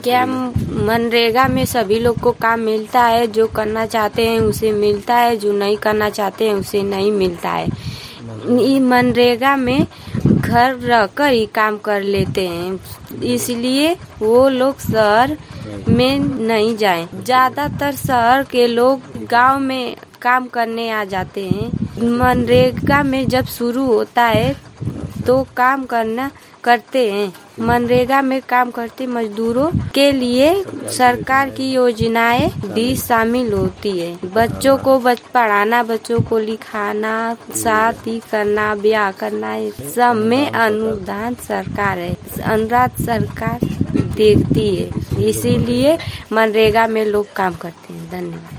क्या मनरेगा में सभी लोग को काम मिलता है? जो करना चाहते हैं उसे मिलता है, जो नहीं करना चाहते हैं उसे नहीं मिलता है। मनरेगा में घर रहकर ही काम कर लेते हैं, इसलिए वो लोग शहर में नहीं जाएं। ज्यादातर शहर के लोग गांव में काम करने आ जाते हैं। मनरेगा में जब शुरू होता है तो काम करते हैं। मनरेगा में काम करते मजदूरों के लिए सरकार की योजनाएं भी शामिल होती है। बच्चों को पढ़ाना, बच्चों को लिखाना, शादी करना, ब्याह करना, सब में अनुदान सरकार है, अनुदान सरकार देखती है। इसीलिए मनरेगा में लोग काम करते हैं। धन्यवाद।